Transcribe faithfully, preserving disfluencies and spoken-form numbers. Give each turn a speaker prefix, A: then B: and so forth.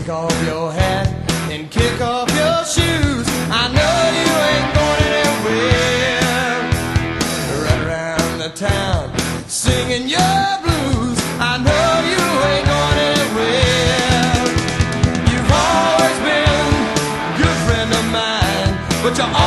A: take off your hat and kick off your shoes. I know you ain't going anywhere. Right around the town singing your blues. I know you ain't going anywhere. You've always been a good friend of mine, but you're